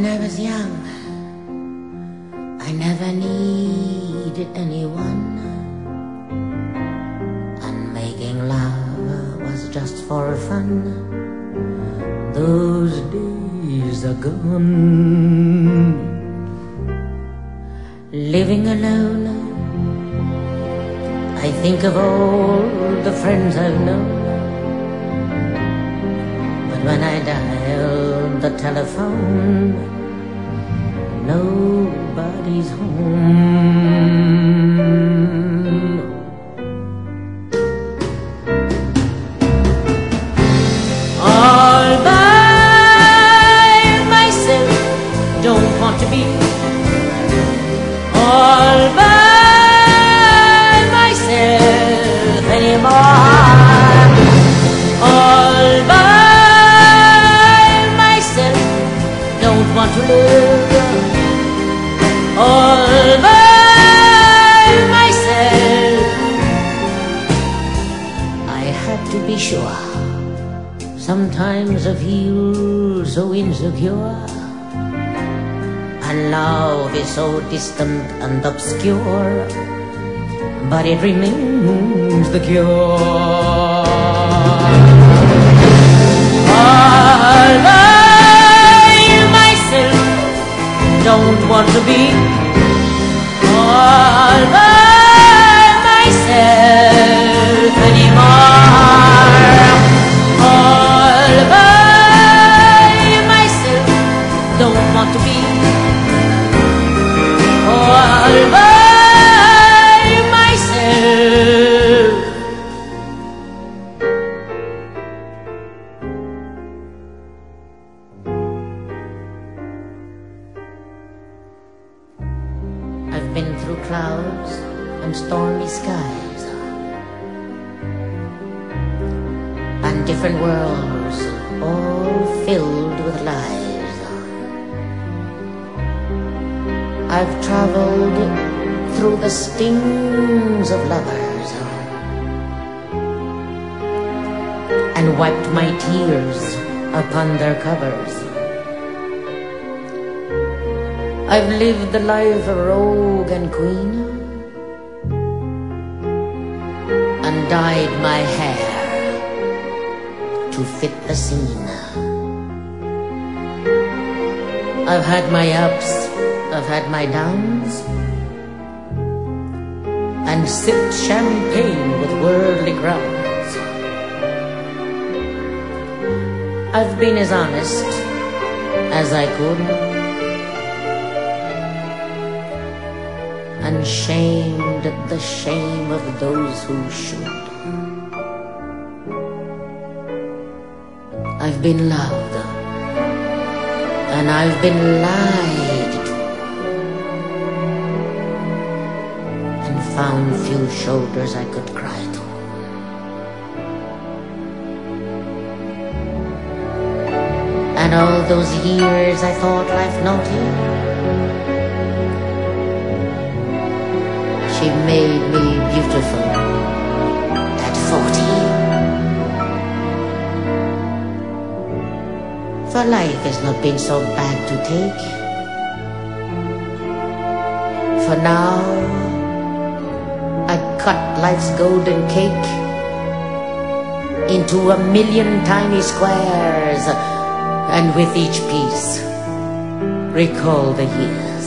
When I was young, I never needed anyone, and making love was just for fun. Those days are gone. Living alone, I think of all the friends I've known. But when I dial the telephone, nobody's home. All by myself, don't want to be. All by myself anymore. All by myself, don't want to live. All by myself. I had to be sure. Sometimes I feel so insecure, and love is so distant and obscure, but it remains the cure. All by myself, don't want to be. All by myself anymore. All by myself, don't want to be. All by myself. I've been through clouds and stormy skies, and different worlds all filled with lies. I've traveled through the stings of lovers and wiped my tears upon their covers. I've lived the life of rogue and queen, and dyed my hair to fit the scene. I've had my ups, I've had my downs, and sipped champagne with worldly crowns. I've been as honest as I could, and shamed at the shame of those who should. I've been loved, and I've been lied to, and found few shoulders I could cry to. And all those years I thought life naughty, she made me beautiful at 40. For life has not been so bad to take. For now I cut life's golden cake into 1,000,000 tiny squares, and with each piece recall the years.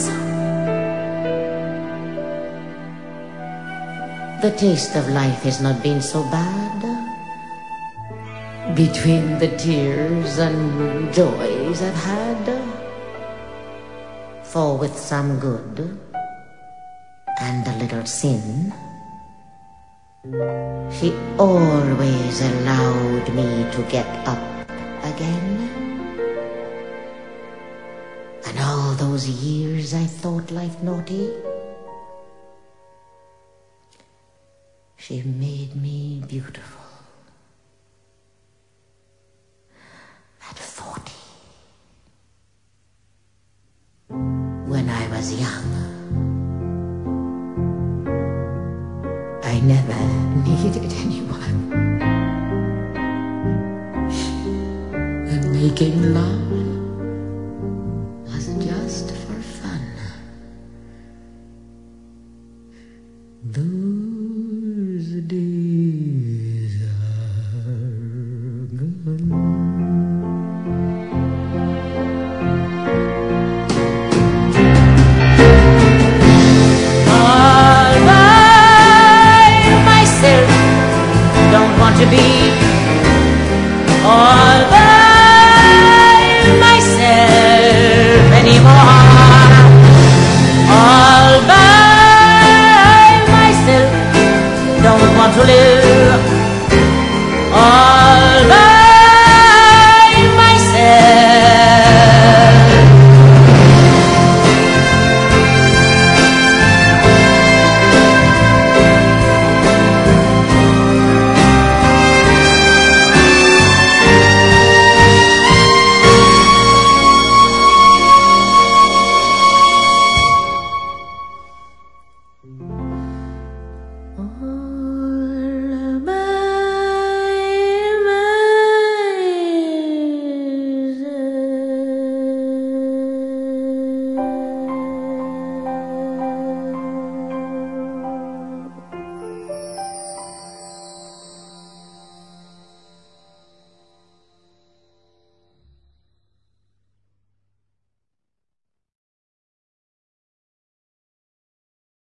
The taste of life has not been so bad. Between the tears and joys I've had, for with some good and a little sin, she always allowed me to get up again. And all those years I thought life naughty, she made me beautiful at 40. When I was young, I never needed anyone, and making love was days are gone. All by myself, don't want to be all by myself anymore. All by myself, don't want to live